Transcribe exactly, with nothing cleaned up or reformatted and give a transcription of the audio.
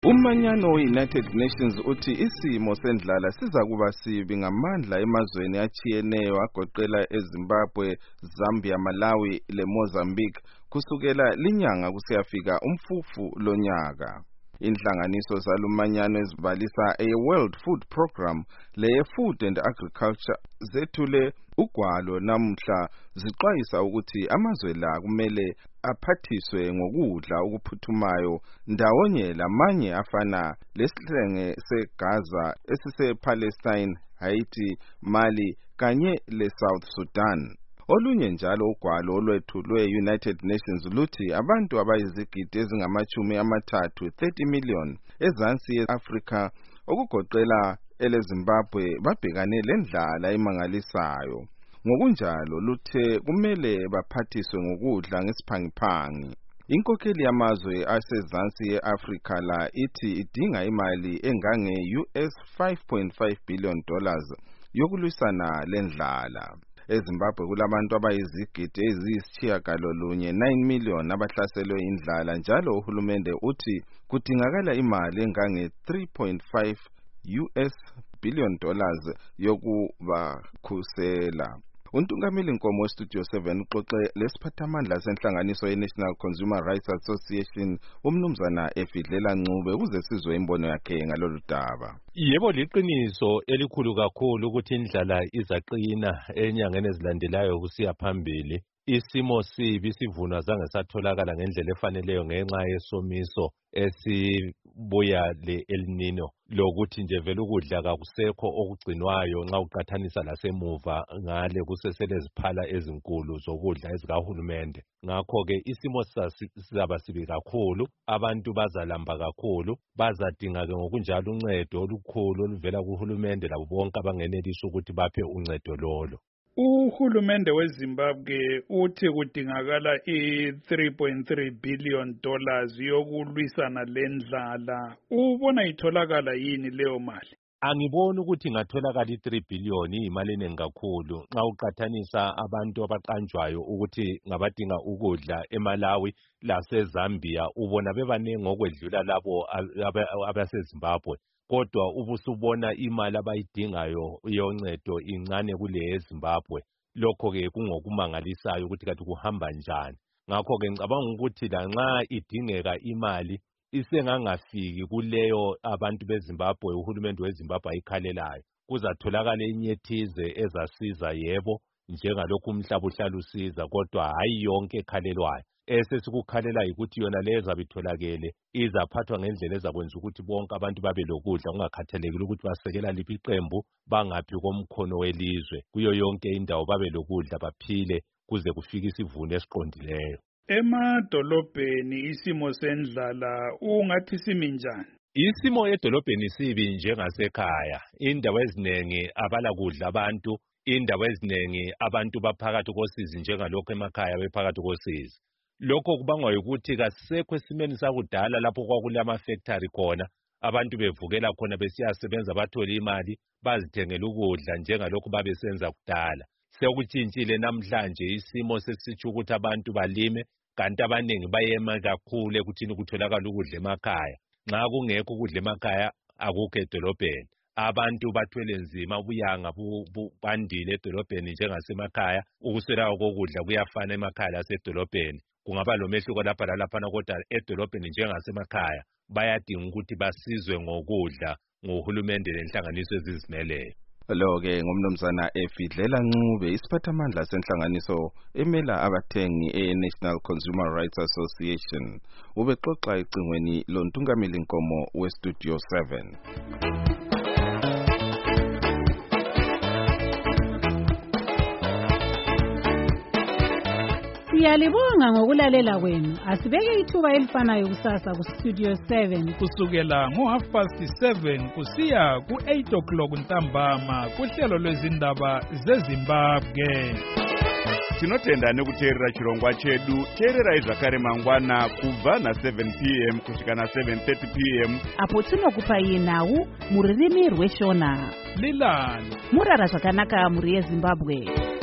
Umanyano we-United Nations uthi isimo sendlala siza kuba sibi ngamandla emazweni achiyeneyo agoqela eZimbabwe, Zambia, Malawi le Mozambique kusukela linyanga kusiyafika umfufu lonyaka. Inhlanganiso zalumanyano ezibalisa e-World Food Program le Food and Agriculture zethule ugwalo namhla zixwayisa ukuthi amazwe la kumele aphathiswe ngokudla okuphuthumayo ndawonye lamanye afana lesihlenge seGaza esise-Palestine, Haiti, Mali kanye le-South Sudan. Olunye njalo ugwalo olwethulwe United Nations luthi abantu abayizigidi ezingamachumi amathathu thirty million ezansi ye-Afrika okugoqela eleZimbabwe babhekane lendlala emangalisayo. Ngokunjalo luthe kumele baphathiswe ngokudla ngesiphangiphangi. Inkokheli yamazwe asezansi ye-Afrika la ithi idinga imali engange U S five point five billion dollars yokulwisana lendlala. EZimbabwe kulabantu abayizigidi eziyisitshiyagalolunye nine million abahlaselwe indlala njalo uhulumende uthi kudingakala imali engange three point five U S billion dollars yokubakhusela. Untungameli Nkomo Studio seven uxoxe lesiphathamandla senhlanganiso ye-National Consumer Rights Association umnumzana Efidlela Ncube ukuze sizwe imbono yakhe ngalolu daba. Yebo, liqiniso elikhulu kakhulu ukuthi indlala izaqina enyangeni ezilandelayo kusiya phambili. Isimo sibi sivuno azange satholakala ngendlela efaneleyo ngenxa yesomiso esibuya le El Nino lokuthi nje vele ukudla kakusekho okugcinwayo nxa uqathanisa lasemuva ngale kusesele iziphala ezinkulu zokudla ezikahulumende. Ngakho ke isimo sizaba sibi kakhulu, abantu bazalamba kakhulu, bazadinga ke ngokunjalo uncedo olukhulu oluvela kuhulumende labo bonke abangenelisa ukuthi baphe uncedo lolo. Uhulumende weZimbabwe uthi kudingakala i three point three billion dollars yokulwisana lendlala. Ubona itholakala yini leyo mali? Angiboni ukuthi ingatholakala i three billion imali eningi kakhulu nxa uqathanisa abantu abaqanjwayo ukuthi ngabadinga ukudla eMalawi laseZambia ubona bebaningi okwedlula labo abaseZimbabwe. Kodwa ubusubona imali abayidingayo yoncedo incane kule eZimbabwe. Lokho ke kungokumangalisayo ukuthi kathi kuhamba njani. Ngakho ke ngicabanga ukuthi lanxa idingeka imali isengangafiki kuleyo abantu beZimbabwe uhulumende weZimbabwe ayikhalelayo. Kuzatholakala inyethize ezasiza yebo njengalokhu umhlaba uhlala usiza kodwa hayi yonke ekhalelwayo. Esesikukhalela ukuthi yona leza bitholakele izaphathwa ngendlela ezakwenza ukuthi bonke abantu babe lokudla ungakhathalekile ukuthi basekela liphi iqembu bangaphi komkhono welizwe kuyo yonke indawo babe lokudla baphile kuze kufike isivuno esiqondileyo. Emadolobheni isimo sendlala ungathi simi njani? Isimo edolobheni sibi njengasekhaya. Indawo ezinengi abala kudla abantu, indawo ezinengi abantu baphakathi kosizi njengalokho emakhaya bephakathi kosizi. Lokho kubangwa ukuthi kasekho esimeni sakudala lapho kwakulama factory khona abantu bevukela khona besiyasebenza bathola imali bazithengela ukudla njengalokho babesenza kudala. Sekutshintshile namhlanje isimo sesitsho ukuthi abantu balime kanti abaningi bayema kakhulu ekuthini kutholakala ukudla emakhaya. Nxa kungekho ukudla emakhaya akukho edolobheni. Abantu bathwele nzima ubuyanga bandile edolobheni njengasemakhaya. Ukuswelakala kokudla kuyafana emakhaya lasedolobheni. Kungaba lomehluko lapha lalaphana kodwa edolobheni njengasemakhaya bayadinga ukuthi basizwe ngokudla ngohulumende lenhlanganiso ezizimeleyo. Lo-ke ngumnumzana Efidlela Ncube isiphathamandla senhlanganiso emela abathengi e-National Consumer Rights Association. Ubexoxa ecingweni lontungameli Nkomo we-Studio seven. Siyalibonga ngokulalela kwenu. Asibeke ithuba elifanayo kusasa ku Studio seven kusukela ngo half past seven kusiya ku eight o'clock ntambama kuhlelo lwezindaba zeZimbabwe. Tinotenda nekuteerera chirongwa chedu. Teererai zvakare mangwana kubva na seven p m kusvika na seven thirty p m apo tinokupai nhau mururimi rweshona. Lilani murara zvakanaka muri yeZimbabwe.